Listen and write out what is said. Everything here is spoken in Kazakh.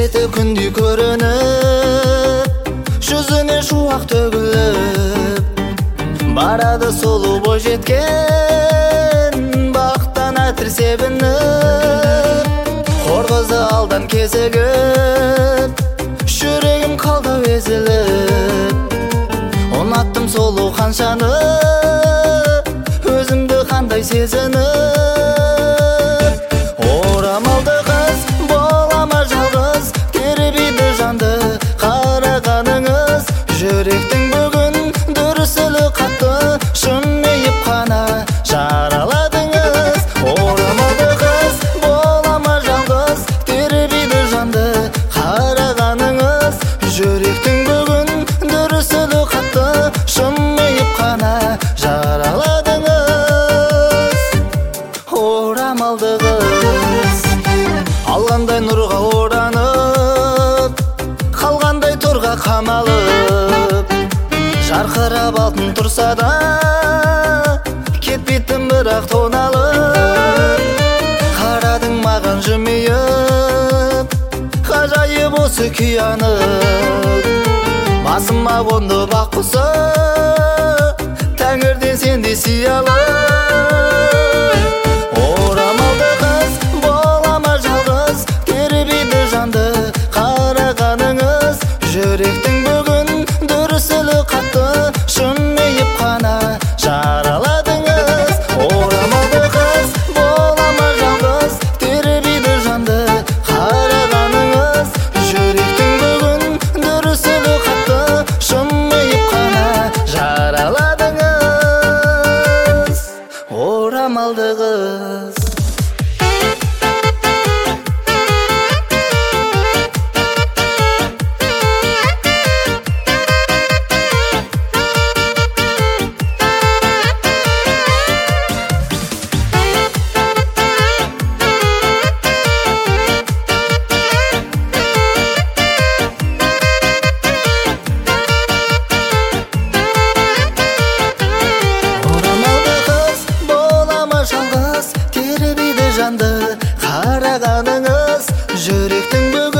беті күндей көрініп, жүзіне шуақ төгіліп, барады сұлу бойжеткен, бақтан әтір себініп. Хор қызы алдан кезігіп, жүрегім қалды езіліп. Ұнаттым сұлу қаншаны, өзімді қандай сезініп. Орамалды қыз болама жалғыз, тербейді жанды қарағаныңыз. Жүректің бүгін дүрсілі қатты, шынайып қана жараладыңыз. Орамалды қыз болама жалғыз, тербейді жанды қарағаныңыз. Жүректің бүгін дүрсілі қатты, шынайып қана жараладыңыз. Орамалды қыз алғандай нұрға оранып, қалғандай торға қамалып. Жарқырап алтын тұрса да, кетпейтін бірақ тоналып. Қарадың маған жымиып, ғажайып осы күй анып. Басыма қонды бақ құсы, тәңірден сендей сиялы. Орамалды қыз болама жалғыз, тербейді жанды қарағаныңыз. Жүректің бүгін дүрсілі қатты, шынайып қана жараладыңыз. Орамалды қыз болама жалғыз, тербейді жанды қарағаныңыз. Жүректің бүгін дүрсілі қатты, шынайып қана жараладыңыз. Орамалды қыз. Тербейді жанды қарағаныңыз. Жүректің бүгін